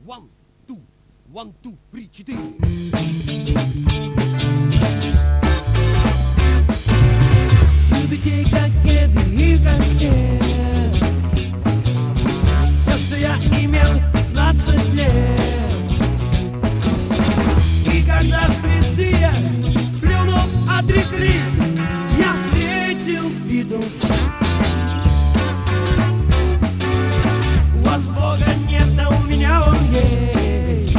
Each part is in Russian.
One, two, 1, 2, 3, 4. Детей, как кеды и каскет. Все, что я имел 15 лет. И когда святые, плюнув, отреклись, я встретил Битлз. У вас Бога нет, а у меня он есть.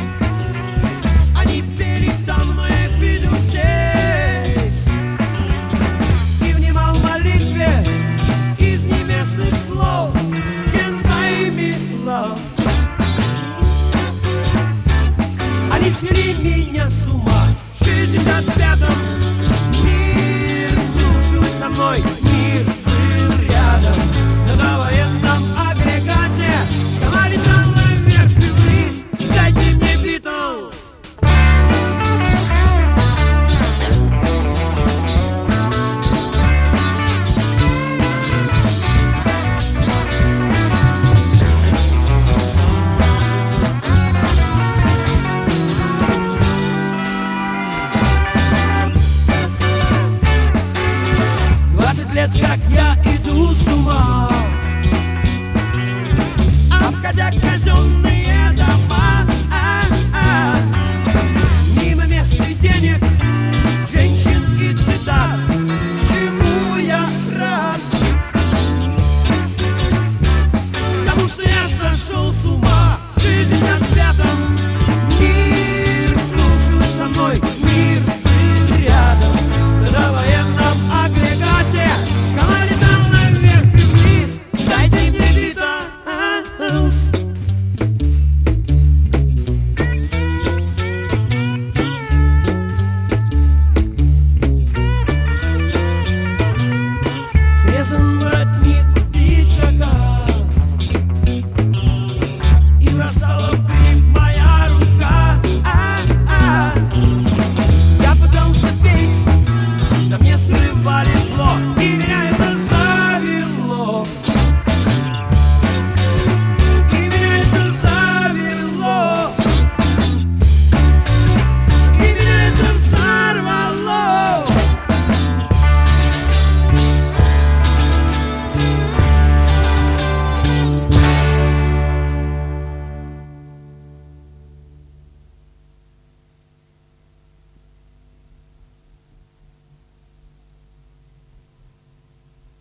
Они передо мной, я их видел здесь. И внимал молитве из небесных слов. Can't buy me love. Они свели меня с ума. В 65-м мир слушал со мной. Мир был рядом на довоенном агрегате. Шкала летала вверх и вниз. Дайте мне Битлз. Лет, как я иду с ума, обходя казенные дома, мимо мест и денег, женщин и цитат. Чему я рад? Потому что я сошел с ума.